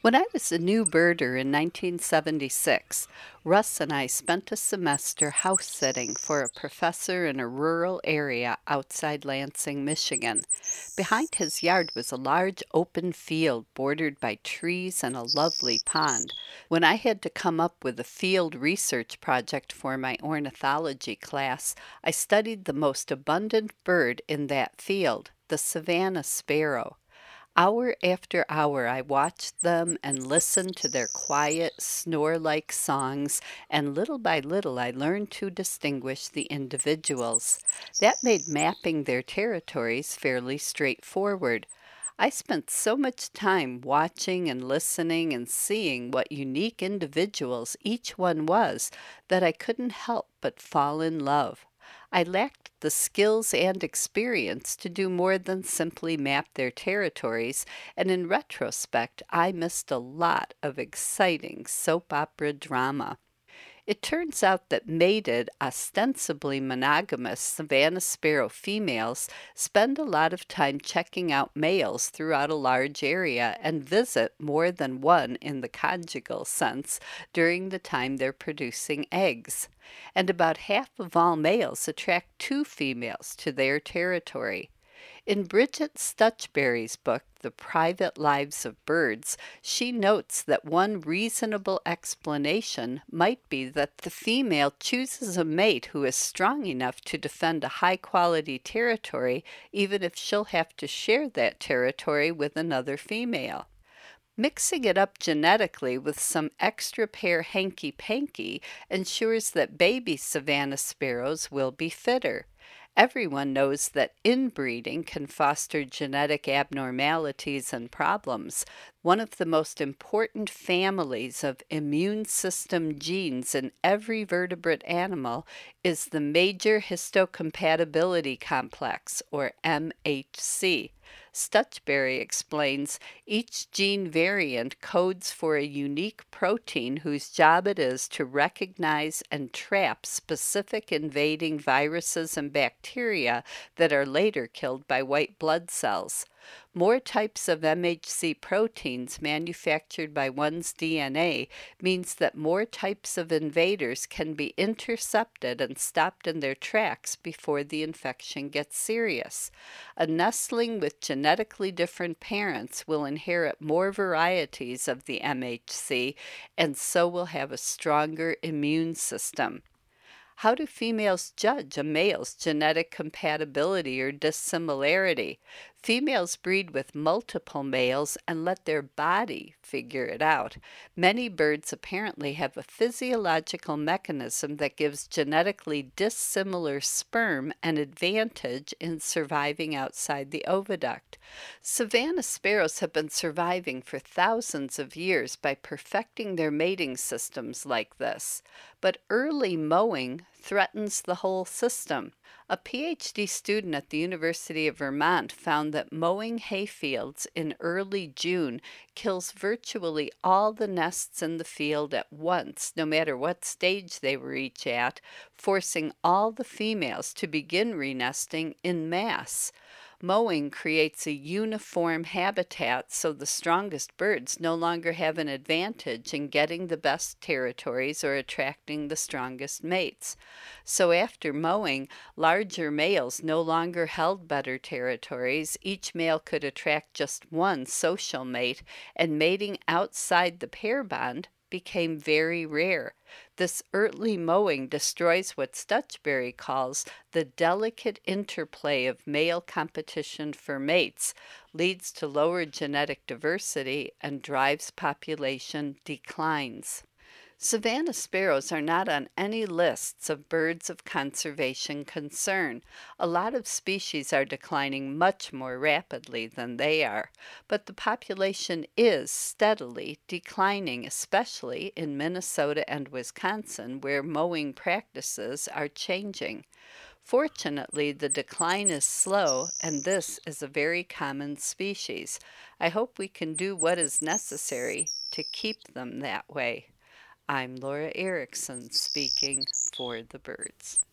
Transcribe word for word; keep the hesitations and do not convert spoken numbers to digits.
When I was a new birder in nineteen seventy-six, Russ and I spent a semester house sitting for a professor in a rural area outside Lansing, Michigan. Behind his yard was a large open field bordered by trees and a lovely pond. When I had to come up with a field research project for my ornithology class, I studied the most abundant bird in that field, the savanna sparrow. Hour after hour I watched them and listened to their quiet, snore like songs, and little by little I learned to distinguish the individuals. That made mapping their territories fairly straightforward. I spent so much time watching and listening and seeing what unique individuals each one was that I couldn't help but fall in love. I lacked the skills and experience to do more than simply map their territories, and in retrospect, I missed a lot of exciting soap opera drama. It turns out that mated, ostensibly monogamous savanna sparrow females spend a lot of time checking out males throughout a large area and visit more than one in the conjugal sense during the time they're producing eggs. And about half of all males attract two females to their territory. In Bridget Stuchberry's book, The Private Lives of Birds, she notes that one reasonable explanation might be that the female chooses a mate who is strong enough to defend a high quality territory, even if she'll have to share that territory with another female. Mixing it up genetically with some extra pair hanky panky ensures that baby savanna sparrows will be fitter. Everyone knows that inbreeding can foster genetic abnormalities and problems. One of the most important families of immune system genes in every vertebrate animal is the major histocompatibility complex, or M H C. Stuchberry explains each gene variant codes for a unique protein whose job it is to recognize and trap specific invading viruses and bacteria that are later killed by white blood cells. More types of M H C proteins manufactured by one's D N A means that more types of invaders can be intercepted and stopped in their tracks before the infection gets serious. A nestling with genetically different parents will inherit more varieties of the M H C and so will have a stronger immune system. How do females judge a male's genetic compatibility or dissimilarity? Females breed with multiple males and let their body figure it out. Many birds apparently have a physiological mechanism that gives genetically dissimilar sperm an advantage in surviving outside the oviduct. Savanna sparrows have been surviving for thousands of years by perfecting their mating systems like this. But early mowing threatens the whole system. A PhD student at the University of Vermont found that mowing hayfields in early June kills virtually all the nests in the field at once, no matter what stage they were each at, forcing all the females to begin renesting en masse. Mowing creates a uniform habitat so the strongest birds no longer have an advantage in getting the best territories or attracting the strongest mates. So after mowing, larger males no longer held better territories. Each male could attract just one social mate, and mating outside the pair bond became very rare. This early mowing destroys what Stuchberry calls the delicate interplay of male competition for mates, leads to lower genetic diversity, and drives population declines. Savanna sparrows are not on any lists of birds of conservation concern. A lot of species are declining much more rapidly than they are, but the population is steadily declining, especially in Minnesota and Wisconsin, where mowing practices are changing. Fortunately, the decline is slow, and this is a very common species. I hope we can do what is necessary to keep them that way. I'm Laura Erickson speaking for the birds.